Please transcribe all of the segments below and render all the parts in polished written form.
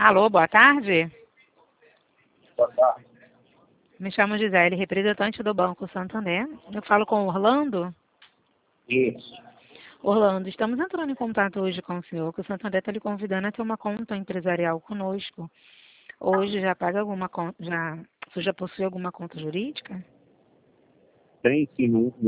Alô, boa tarde. Boa tarde. Me chamo Gisele, representante do Banco Santander. Eu falo com o Orlando. Isso. Orlando, estamos entrando em contato hoje com o senhor, que o Santander está lhe convidando a ter uma conta empresarial conosco. Hoje já paga alguma conta, você já possui alguma conta jurídica? Tem sim,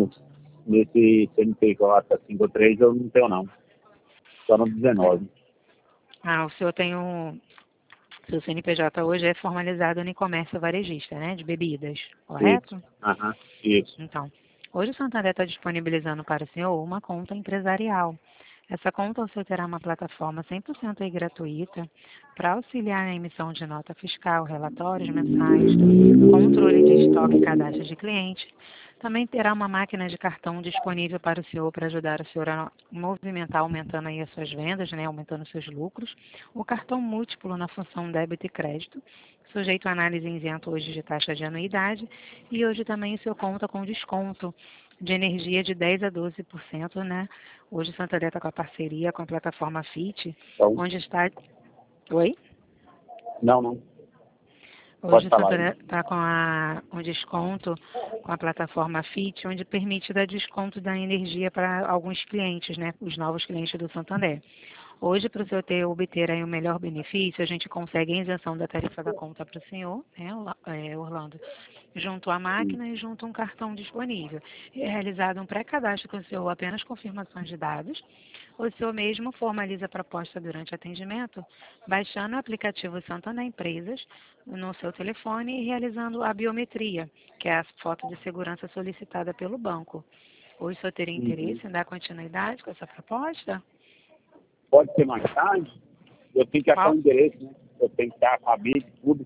nesse CNPJ 53 eu não tenho não. Só no 19. O senhor tem seu CNPJ hoje é formalizado no comércio varejista, né, de bebidas, correto? Isso. Isso. Então, hoje o Santander está disponibilizando para o senhor uma conta empresarial. Essa conta o senhor terá uma plataforma 100% aí gratuita para auxiliar na emissão de nota fiscal, relatórios mensais, controle de estoque e cadastro de cliente. Também terá uma máquina de cartão disponível para o senhor para ajudar o senhor a movimentar, aumentando aí as suas vendas, né, aumentando os seus lucros. O cartão múltiplo na função débito e crédito, sujeito a análise isento hoje de taxa de anuidade, e hoje também o senhor conta com desconto de energia de 10 a 12%, né? Hoje o Santander está com a parceria com a plataforma FIT, Então, onde está... Oi? não. Hoje Pode o falar aí. Santander está com um desconto com a plataforma FIT, onde permite dar desconto da energia para alguns clientes, né? Os novos clientes do Santander. Hoje, para o senhor obter aí o melhor benefício, a gente consegue a isenção da tarifa da conta para o senhor, né, Orlando, junto à máquina e junto a um cartão disponível. É realizado um pré-cadastro com o senhor, apenas confirmações de dados. O senhor mesmo formaliza a proposta durante o atendimento, baixando o aplicativo Santander Empresas no seu telefone e realizando a biometria, que é a foto de segurança solicitada pelo banco. Hoje o senhor teria interesse em dar continuidade com essa proposta? Pode ser mais tarde? Eu tenho que achar Qual? o endereço, né? Eu tenho que estar com a BIC, tudo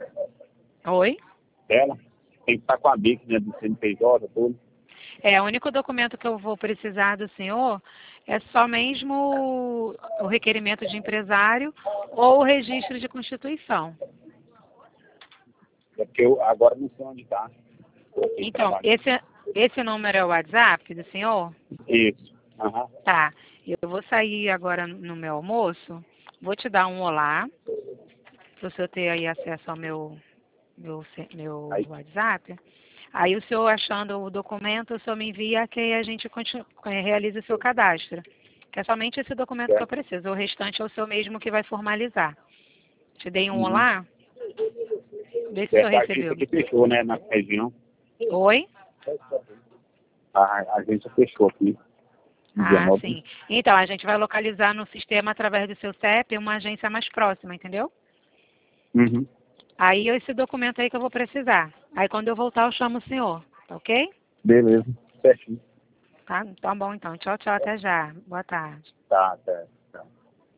Oi? dela. Tem que estar com a BIC, né? Do CNPJ, tudo. O único documento que eu vou precisar do senhor é só mesmo o requerimento de empresário ou o registro de constituição. É porque eu agora não sei onde está. Então, esse número é o WhatsApp do senhor? Isso. Tá. Eu vou sair agora no meu almoço, vou te dar um olá, para o senhor ter aí acesso ao meu Aí, WhatsApp. Aí o senhor achando o documento, o senhor me envia que aí a gente realiza o seu cadastro. Que é somente esse documento que eu preciso. O restante é o senhor mesmo que vai formalizar. Te dei um olá? Vê se o senhor a recebeu. agência que fechou, né? Na região. Oi? A agência fechou aqui. Sim. Então, a gente vai localizar no sistema, através do seu CEP, uma agência mais próxima, entendeu? Aí, esse documento aí que eu vou precisar. Aí, quando eu voltar, eu chamo o senhor. Tá ok? Beleza. Certinho. Tá bom, então. Tchau, tchau. Até já. Boa tarde. Tá, certo.